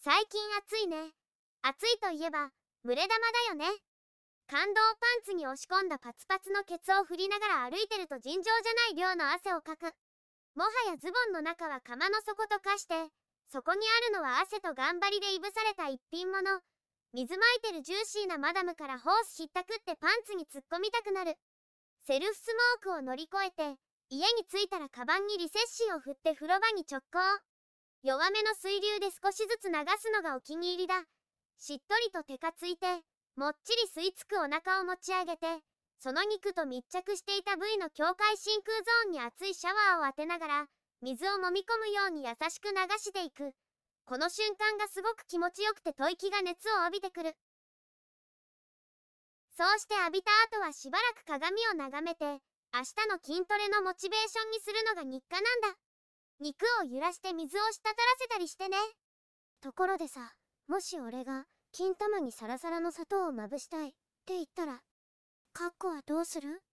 最近暑いね。暑いといえば、蒸れ玉だよね。感動パンツに押し込んだパツパツのケツを振りながら歩いてると尋常じゃない量の汗をかく。もはやズボンの中は釜の底と化して、そこにあるのは汗と頑張りでいぶされた一品物。水まいてるジューシーなマダムからホースひったくってパンツに突っ込みたくなる。セルフスモークを乗り越えて、家に着いたらカバンにリセッシーを振って風呂場に直行。弱めの水流で少しずつ流すのがお気に入りだ。しっとりとテカついて、もっちり吸い付くお腹を持ち上げて、その肉と密着していた部位の境界真空ゾーンに熱いシャワーを当てながら、水を揉み込むように優しく流していく。この瞬間がすごく気持ちよくて吐息が熱を帯びてくる。そうして浴びた後はしばらく鏡を眺めて、明日の筋トレのモチベーションにするのが日課なんだ。肉を揺らして水を滴らせたりしてね。ところでさ、もし俺が金玉にサラサラの砂糖をまぶしたいって言ったら、カッコはどうする？